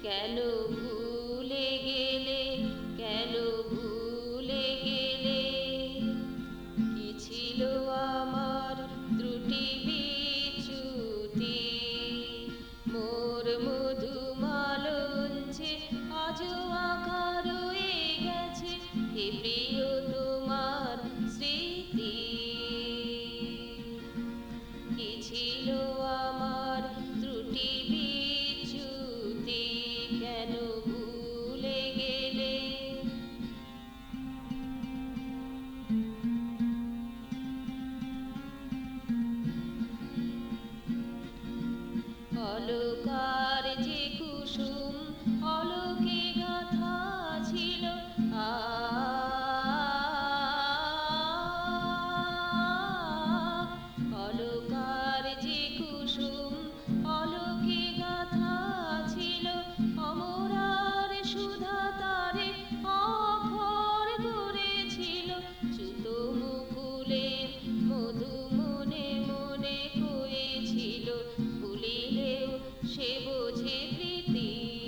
কেন ভুলে গেলে, কেন ভুলে গেলে? কি ছিল আমার ত্রুটি বিচ্যুতি? মোর মধুমালঞ্চে আজও আঁকা রয়ে গেছে হে প্রিয় তোমার স্মৃতি। কি ছিল আমার ত্রুটি বিচ্যুতি? কেন ভুলে গেলে? অলকার যে কুসুম অলোকে গাথা ছিল, অলকার যে কুসুম অলোকে গাথা ছিল, অমরার সুধা তারে অক্ষর করেছিল। সুতো মুকুলের মধু মনে মনে কয়েছিল, ভুলিলেও সে বোঝে প্রীতি।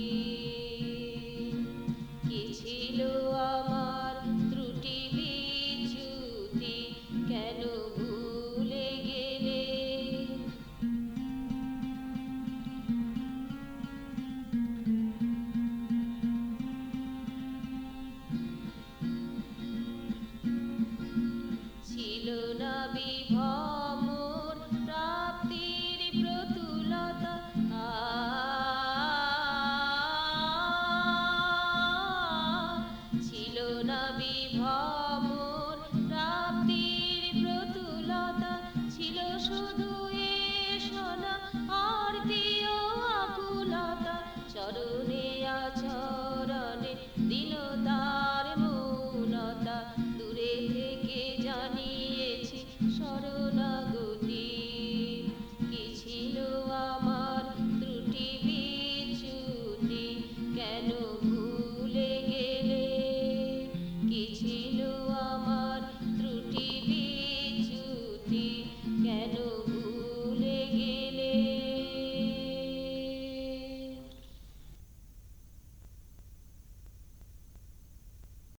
কি ছিল আমার ত্রুটি বিচ্যুতি? কেন ভুলে গেলে? ছিল না বিভ্রমর প্রাপ্তির প্রতুলতা, ছিল না বিভ্রমর প্রাপ্তির প্রতুলতা। ছিল শুধু এ শোনা আরতি ও আকুলতা, চরণে আচরণে দীনতার মৌনতা। দূরে থেকে জানিয়েছি শরণাগতি। কি ছিল আমার ত্রুটি বিচ্যুতি? কেন ভুলে গেলে? কি ছিল আমার ত্রুটি বিচ্যুতি? কেন